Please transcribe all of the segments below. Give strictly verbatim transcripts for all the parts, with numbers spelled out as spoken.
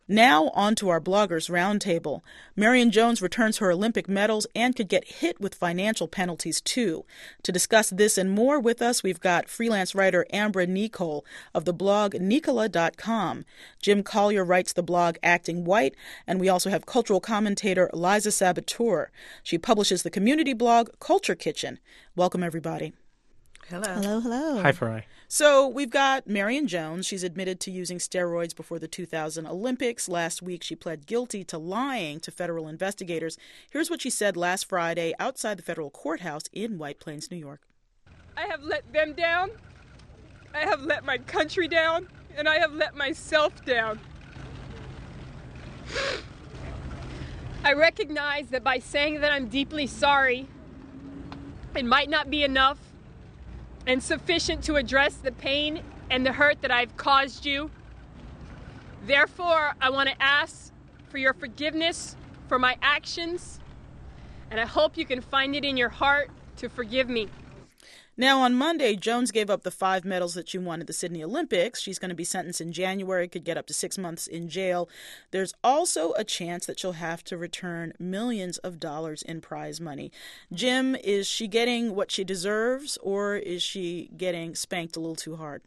Now on to our Bloggers Roundtable. Marion Jones returns her Olympic medals and could get hit with financial penalties too. To discuss this and more with us, we've got freelance writer Ambra Nicole of the blog Nicola dot com. Jim Collier writes the blog Acting White, and we also have cultural commentator Liza Saboteur. She publishes the community blog Culture Kitchen. Welcome, everybody. Hello. Hello, hello. Hi, Farai. So we've got Marion Jones. She's admitted to using steroids before the two thousand Olympics. Last week, she pled guilty to lying to federal investigators. Here's what she said last Friday outside the federal courthouse in White Plains, New York. I have let them down. I have let my country down. And I have let myself down. I recognize that by saying that I'm deeply sorry, it might not be enough and sufficient to address the pain and the hurt that I've caused you. Therefore, I want to ask for your forgiveness for my actions, and I hope you can find it in your heart to forgive me. Now, on Monday, Jones gave up the five medals that she won at the Sydney Olympics. She's going to be sentenced in January, could get up to six months in jail. There's also a chance that she'll have to return millions of dollars in prize money. Jim, is she getting what she deserves, or is she getting spanked a little too hard?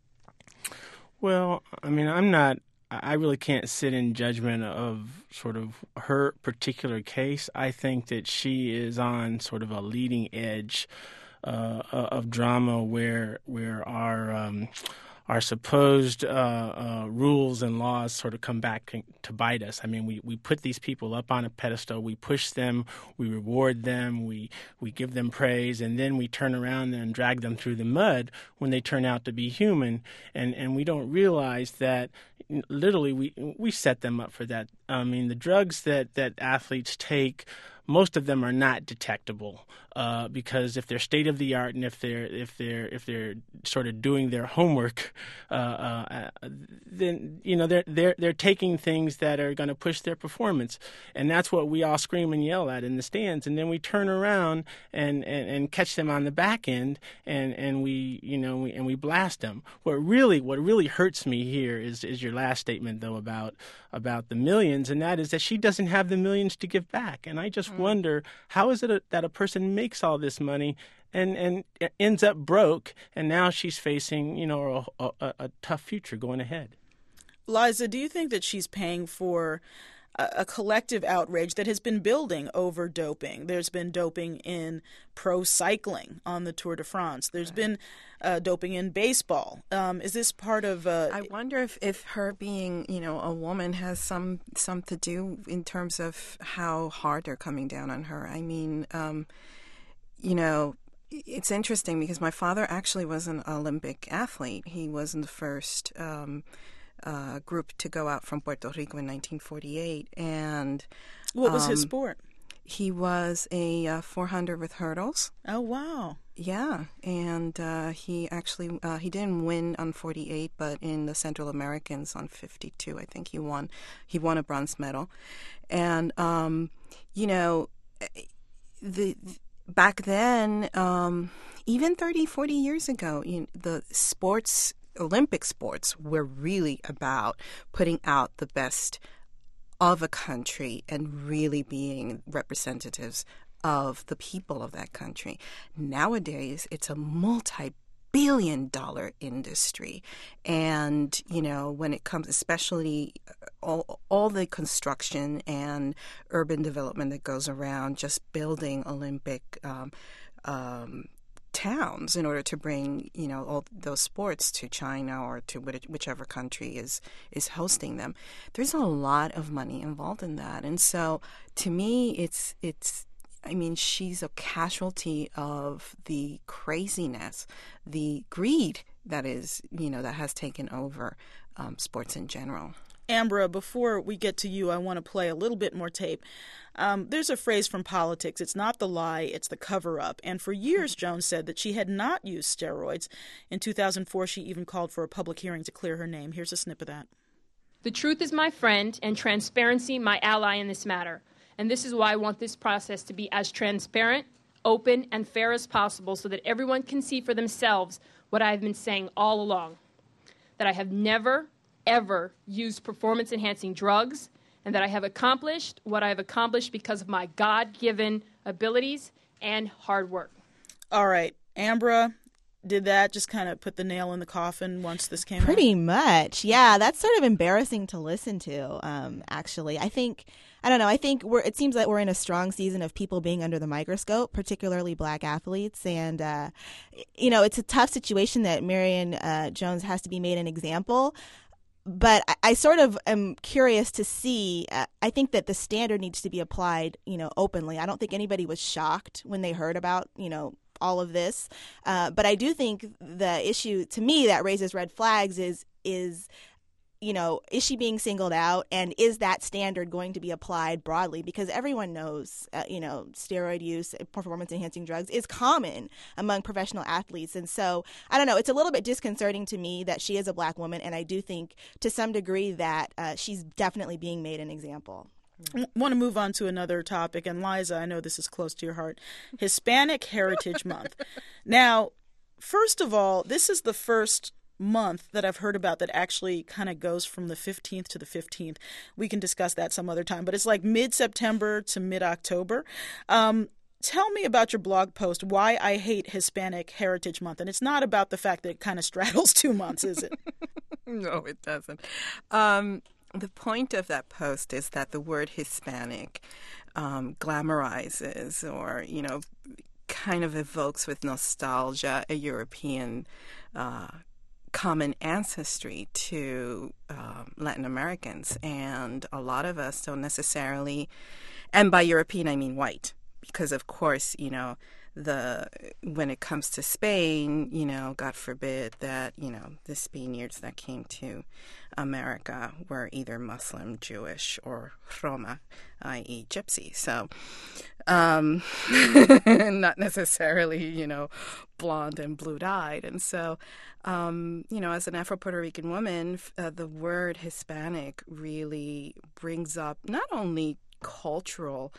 Well, I mean, I'm not, I really can't sit in judgment of sort of her particular case. I think that she is on sort of a leading edge Uh, of drama where where our um, our supposed uh, uh, rules and laws sort of come back to bite us. I mean, we, we put these people up on a pedestal, we push them, we reward them, we we give them praise, and then we turn around and drag them through the mud when they turn out to be human, and, and we don't realize that literally we we set them up for that. I mean, the drugs that, that athletes take, most of them are not detectable uh, because if they're state of the art and if they're if they're if they're sort of doing their homework, uh, uh, then you know they're they're they're taking things that are going to push their performance, and that's what we all scream and yell at in the stands. And then we turn around and, and, and catch them on the back end, and, and we you know we, and we blast them. What really what really hurts me here is is your last statement though about about the millions, and that is that she doesn't have the millions to give back. And I just mm. wonder, how is it a, that a person makes all this money and, and ends up broke, and now she's facing, you know, a, a, a tough future going ahead? Liza, do you think that she's paying for a, a collective outrage that has been building over doping? There's been doping in pro cycling on the Tour de France. There's right. been uh, doping in baseball. Um, is this part of... Uh, I wonder if, if her being, you know, a woman has some, some to do in terms of how hard they're coming down on her. I mean, um, you know, it's interesting because my father actually was an Olympic athlete. He was in the first... Um, Uh, group to go out from Puerto Rico in nineteen forty-eight, and what was um, his sport? He was a uh, four hundred with hurdles. Oh wow! Yeah, and uh, he actually uh, he didn't win on forty-eight, but in the Central Americans on fifty-two, I think he won. He won a bronze medal, and um, you know, the, the back then, um, even thirty, forty years ago, you know, the sports. Olympic sports were really about putting out the best of a country and really being representatives of the people of that country. Nowadays, it's a multi-billion dollar industry. And, you know, when it comes, especially all, all the construction and urban development that goes around just building Olympic um, um towns in order to bring, you know, all those sports to China or to whichever country is is hosting them. There's a lot of money involved in that. And so to me, it's, it's I mean, she's a casualty of the craziness, the greed that is, you know, that has taken over um, sports in general. Ambra, before we get to you, I want to play a little bit more tape. Um, there's a phrase from politics, it's not the lie, it's the cover-up. And for years, Jones said that she had not used steroids. In two thousand four, she even called for a public hearing to clear her name. Here's a snip of that. The truth is my friend, and transparency my ally in this matter. And this is why I want this process to be as transparent, open, and fair as possible so that everyone can see for themselves what I have been saying all along. That I have never, ever used performance-enhancing drugs, and that I have accomplished what I have accomplished because of my God-given abilities and hard work. All right, Ambra, did that just kind of put the nail in the coffin once this came Pretty out? much. Yeah, that's sort of embarrassing to listen to, um, actually. I think, I don't know, I think we're, it seems like we're in a strong season of people being under the microscope, particularly black athletes. And, uh, you know, it's a tough situation that Marion uh, Jones has to be made an example. But I, I sort of am curious to see, uh, I think that the standard needs to be applied, you know, openly. I don't think anybody was shocked when they heard about, you know, all of this. Uh, but I do think the issue to me that raises red flags is, is, you know, is she being singled out, and is that standard going to be applied broadly? Because everyone knows, uh, you know, steroid use, performance-enhancing drugs is common among professional athletes. And so, I don't know, it's a little bit disconcerting to me that she is a black woman, and I do think to some degree that uh, she's definitely being made an example. I want to move on to another topic, and Liza, I know this is close to your heart, Hispanic Heritage Month. Now, first of all, this is the first month that I've heard about that actually kind of goes from the fifteenth to the fifteenth. We can discuss that some other time, but it's like mid-September to mid-October. Um, tell me about your blog post, Why I Hate Hispanic Heritage Month. And it's not about the fact that it kind of straddles two months, is it? No, it doesn't. Um, the point of that post is that the word Hispanic um, glamorizes or, you know, kind of evokes with nostalgia a European uh common ancestry to um, Latin Americans, and a lot of us don't necessarily, and by European I mean white, because of course, you know, the when it comes to Spain, you know, God forbid that, you know, the Spaniards that came to America were either Muslim, Jewish, or Roma, that is gypsy. So, um, not necessarily, you know, blonde and blue-eyed. And so, um, you know, as an Afro-Puerto Rican woman, uh, the word Hispanic really brings up not only cultural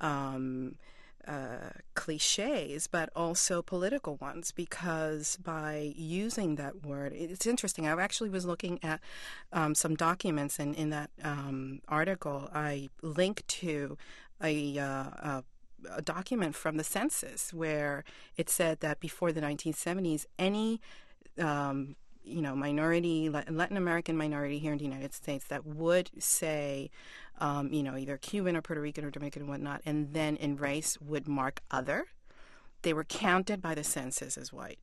um Uh, cliches, but also political ones, because by using that word, it's interesting. I actually was looking at um, some documents, and in that um, article, I linked to a, uh, a, a document from the census where it said that before the nineteen seventies, any um, you know, minority, Latin American minority here in the United States that would say, um, you know, either Cuban or Puerto Rican or Dominican and whatnot, and then in race would mark other, they were counted by the census as white.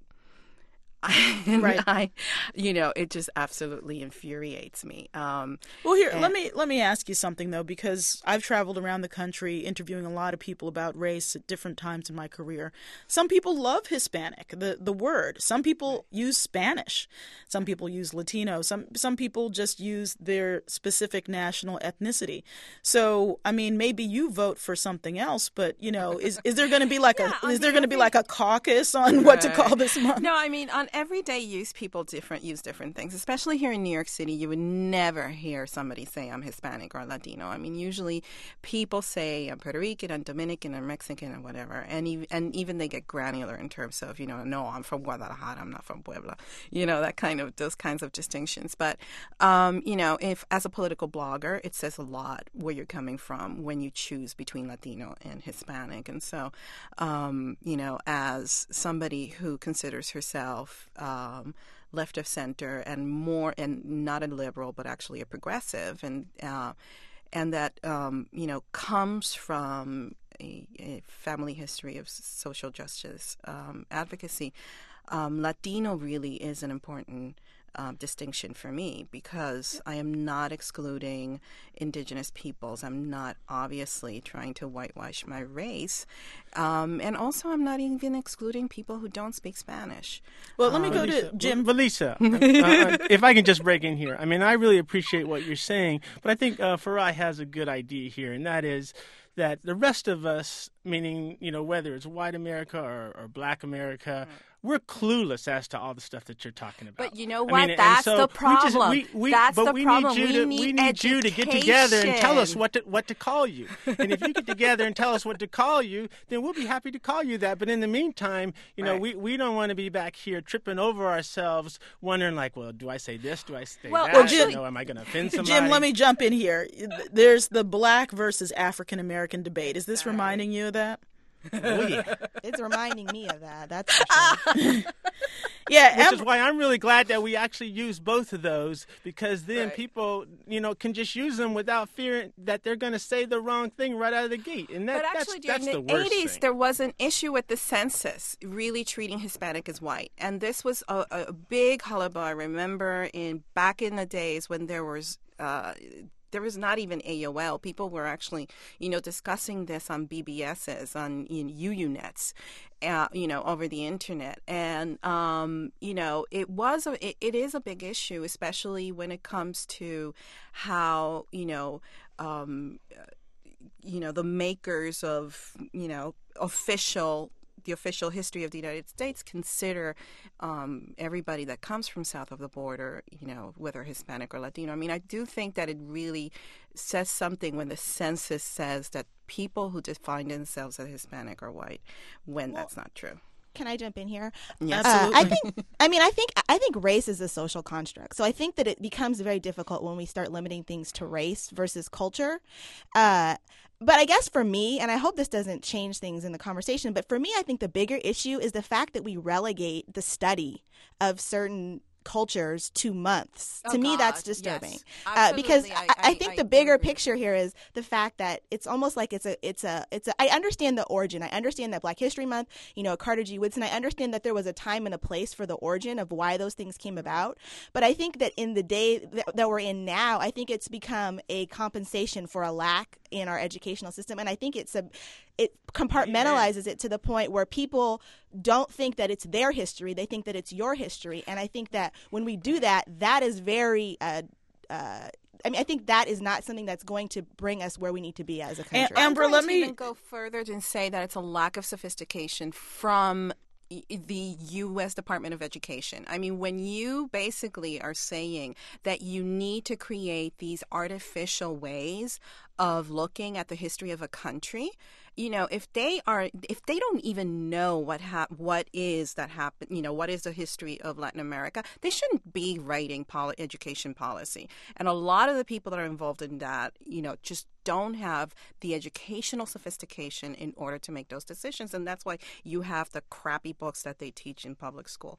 And right. I, you know, it just absolutely infuriates me. Um, well, here, and, let me let me ask you something, though, because I've traveled around the country interviewing a lot of people about race at different times in my career. Some people love Hispanic, the, the word. Some people use Spanish. Some people use Latino. Some some people just use their specific national ethnicity. So, I mean, maybe you vote for something else, but, you know, is, is there going to be like yeah, a I is there mean, going to be think, like a caucus on right. what to call this month? No, I mean, on everyday use, people different use different things. Especially here in New York City, you would never hear somebody say I'm Hispanic or Latino. I mean, usually people say I'm Puerto Rican, I'm Dominican, I'm Mexican, or whatever. And even, and even they get granular in terms of, you know, no, I'm from Guadalajara, I'm not from Puebla. You know, that kind of those kinds of distinctions. But um, you know, if as a political blogger, it says a lot where you're coming from when you choose between Latino and Hispanic. And so, um, you know, as somebody who considers herself Um, left of center and more, and not a liberal, but actually a progressive, and uh, and that um, you know comes from a, a family history of social justice um, advocacy. Um, Latino really is an important Uh, distinction for me, because I am not excluding indigenous peoples. I'm not obviously trying to whitewash my race. Um, and also I'm not even excluding people who don't speak Spanish. Well, let me um, go Valisa, to Jim. Valisa, uh, if I can just break in here. I mean, I really appreciate what you're saying, but I think uh, Farai has a good idea here, and that is that the rest of us, meaning, you know, whether it's white America or, or black America, we're clueless as to all the stuff that you're talking about. But you know I what? mean, That's so the problem. We just, we, we, That's but the we problem. Need you we to, need we need you to get together and tell us what to, what to call you. And if you get together and tell us what to call you, then we'll be happy to call you that. But in the meantime, you know, right. we, we don't want to be back here tripping over ourselves, wondering like, well, do I say this? Do I say well, that? well, Jim, you know, am I going to offend somebody? Jim, let me jump in here. There's the black versus African American debate. Is this Sorry. reminding you of that? Oh, yeah. It's reminding me of that. That's for sure. Yeah, Which Am- is why I'm really glad that we actually use both of those, because then Right. people, you know, can just use them without fearing that they're going to say the wrong thing right out of the gate. And that, But actually, that's, that's during the the worst eighties, thing. there was an issue with the census really treating Hispanic as white, and this was a, a big hullabaloo. I remember in back in the days when there was. Uh, There was not even A O L. People were actually, you know, discussing this on B B Ss, on in U U nets, uh, you know, over the internet. And, um, you know, it was, a, it, it is a big issue, especially when it comes to how, you know, um, you know, the makers of, you know, official the official history of the United States consider um, everybody that comes from south of the border, you know, whether Hispanic or Latino. I mean, I do think that it really says something when the census says that people who define themselves as Hispanic are white, when well, that's not true. Can I jump in here? Yes. Uh, I think. I mean, I think. I think race is a social construct. So I think that it becomes very difficult when we start limiting things to race versus culture. Uh, But I guess for me, and I hope this doesn't change things in the conversation, but for me, I think the bigger issue is the fact that we relegate the study of certain cultures to months. Oh, to me, God, that's disturbing. yes. Uh, because I, I, I think I, the I bigger agree. picture here is the fact that it's almost like it's a, it's a, it's a, I understand the origin. I understand that Black History Month, you know, Carter G. Woodson, I understand that there was a time and a place for the origin of why those things came about. But I think that in the day that, that we're in now, I think it's become a compensation for a lack in our educational system. And I think it's a, it compartmentalizes it to the point where people don't think that it's their history. They think that it's your history. And I think that when we do that, that is very, uh, uh, I mean, I think that is not something that's going to bring us where we need to be as a country. And, Amber, I'm going let to me even go further and say that it's a lack of sophistication from the U S Department of Education. I mean, when you basically are saying that you need to create these artificial ways of looking at the history of a country, you know, if they are, if they don't even know what hap- what is that happened, you know, what is the history of Latin America, they shouldn't be writing poli- education policy. And a lot of the people that are involved in that, you know, just don't have the educational sophistication in order to make those decisions. And that's why you have the crappy books that they teach in public school.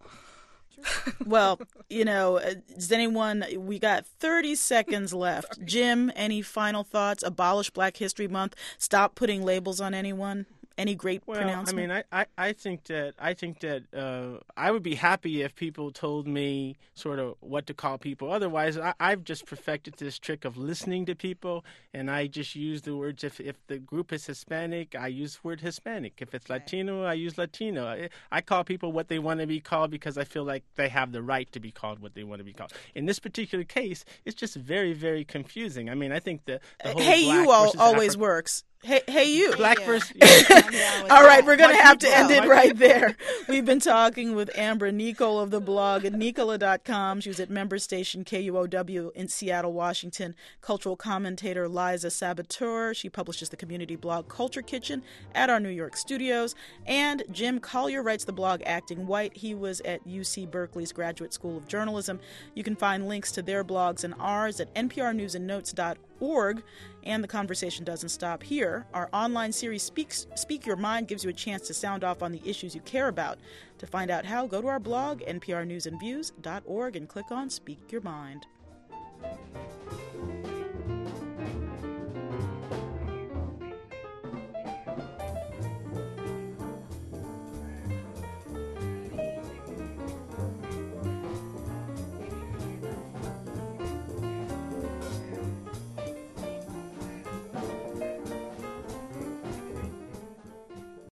Well, you know, does anyone, we got thirty seconds left. Jim, any final thoughts? Abolish Black History Month. Stop putting labels on anyone. Any great well, pronouncement? I mean, I, I, I think that I think that uh, I would be happy if people told me sort of what to call people. Otherwise, I, I've just perfected this trick of listening to people, and I just use the words. If if the group is Hispanic, I use the word Hispanic. If it's Latino, I use Latino. I, I call people what they want to be called because I feel like they have the right to be called what they want to be called. In this particular case, it's just very, very confusing. I mean, I think the, the whole Hey, black you all versus always Afri- works. Hey, hey, you. Black Yeah. versus. All right, we're going to My have to people, end it my right there. We've been talking with Ambra Nicola of the blog at Nicola dot com. She was at member station K U O W in Seattle, Washington. Cultural commentator Liza Saboteur. She publishes the community blog Culture Kitchen at our New York studios. And Jim Collier writes the blog Acting White. He was at U C Berkeley's Graduate School of Journalism. You can find links to their blogs and ours at N P R news and notes dot org. And the conversation doesn't stop here. Our online series Speaks, Speak Your Mind gives you a chance to sound off on the issues you care about. To find out how, go to our blog, N P R news and views dot org, and click on Speak Your Mind.